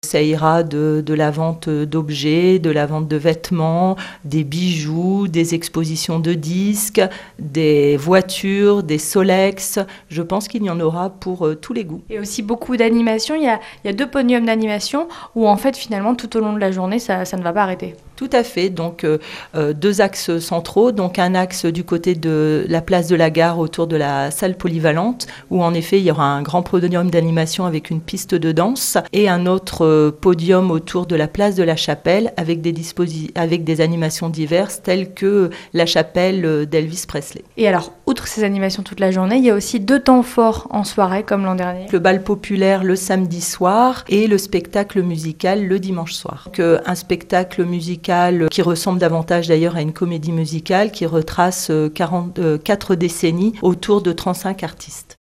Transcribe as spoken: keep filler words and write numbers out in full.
Ça ira de, de la vente d'objets, de la vente de vêtements, des bijoux, des expositions de disques, des voitures, des Solex. Je pense qu'il y en aura pour euh, tous les goûts. Et aussi beaucoup d'animation. Il y a, il y a deux podiums d'animation où en fait finalement tout au long de la journée ça, ça ne va pas arrêter. Tout à fait, donc euh, deux axes centraux, donc un axe du côté de la place de la Gare autour de la salle polyvalente où en effet il y aura un grand podium d'animation avec une piste de danse et un autre euh, podium autour de la place de la Chapelle avec des, disposi- avec des animations diverses telles que la chapelle d'Elvis Presley. Et alors, outre ces animations toute la journée, il y a aussi deux temps forts en soirée comme l'an dernier. Le bal populaire le samedi soir et le spectacle musical le dimanche soir. Donc, un spectacle musical qui ressemble davantage d'ailleurs à une comédie musicale qui retrace quarante, euh, quatre décennies autour de trente-cinq artistes.